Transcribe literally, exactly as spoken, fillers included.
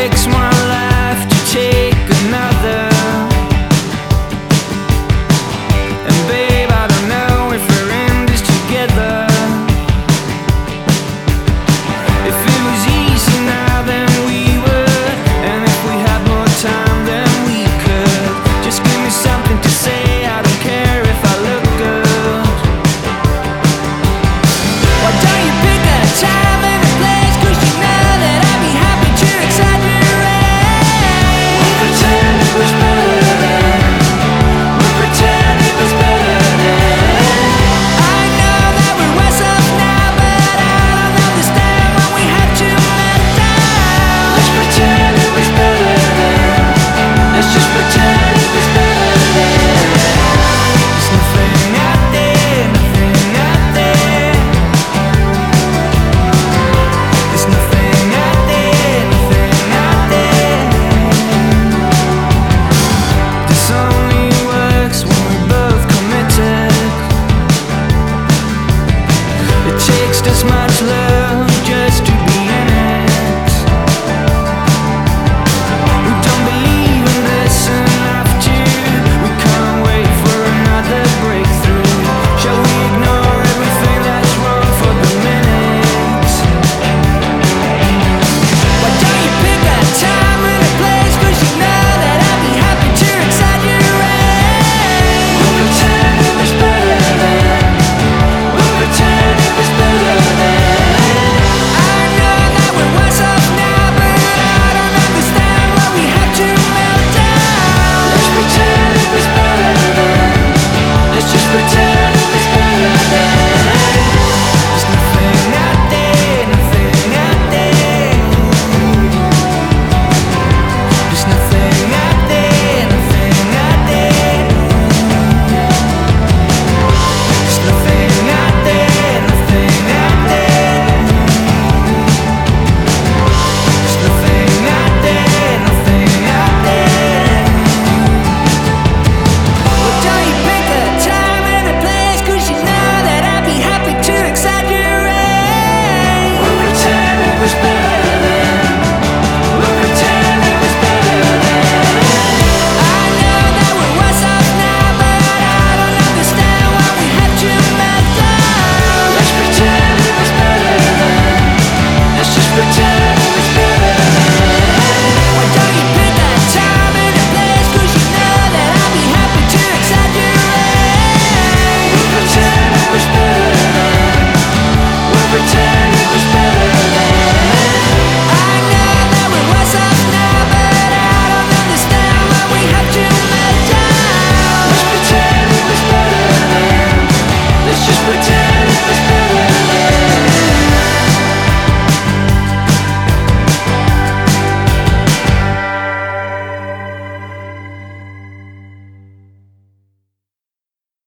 takes one life to take another. And babe, I don't know if we're in this together. If it was easy now, then we would. And if we had more time, then we could. Just give me something to say, I don't care if I look good. Why don't you pick a time and a place, 'cause you know that I'd be happy to exaggerate. We'll pretend it was better then. We'll pretend it was better then. I know that we're worse off now, but I don't understand when we had to melt down. Let's pretend it was better then. Let's just pretend it was better then. There's nothing out there, nothing out there. There's nothing out there, nothing out there. This only works when we're both committed. It takes this much love just to be in it. We don't believe in this enough to. We can't wait for another breakthrough. Shall we ignore everything that's wrong for the minute? Why don't you pick a time and a place, 'cause you know that I'd be happy to exaggerate. We'll pretend it was better then. We'll pretend it was better then. I know that we're worse off now, but I don't understand why we had to melt down. Let's pretend it was better then. Let's just pretend